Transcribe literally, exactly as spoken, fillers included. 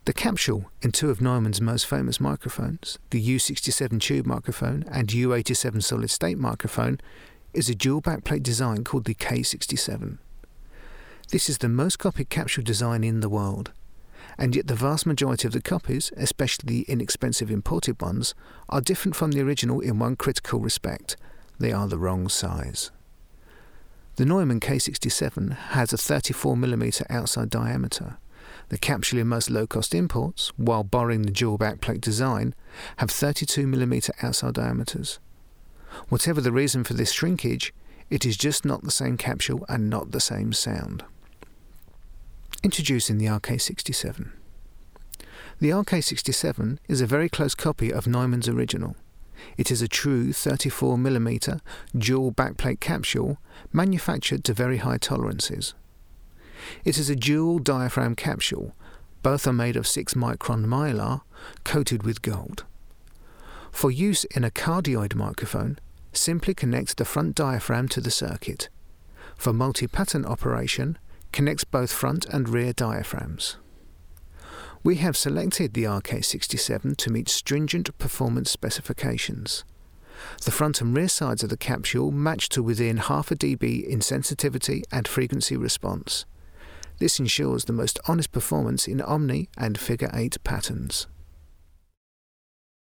The capsule in two of Neumann's most famous microphones, the U sixty-seven tube microphone and U eighty-seven solid-state microphone, is a dual backplate design called the K sixty-seven. This is the most copied capsule design in the world, and yet the vast majority of the copies, especially the inexpensive imported ones, are different from the original in one critical respect: they are the wrong size. The Neumann K sixty-seven has a thirty-four millimeter outside diameter. The capsule in most low-cost imports, while borrowing the dual backplate design, have thirty-two millimeter outside diameters. Whatever the reason for this shrinkage, it is just not the same capsule and not the same sound. Introducing the R K sixty-seven. The R K sixty-seven is a very close copy of Neumann's original. It is a true thirty-four millimeter dual backplate capsule manufactured to very high tolerances. It is a dual diaphragm capsule. Both are made of six micron mylar coated with gold. For use in a cardioid microphone, simply connect the front diaphragm to the circuit. For multi-pattern operation, connects both front and rear diaphragms. We have selected the R K sixty-seven to meet stringent performance specifications. The front and rear sides of the capsule match to within half a dB in sensitivity and frequency response. This ensures the most honest performance in Omni and Figure eight patterns.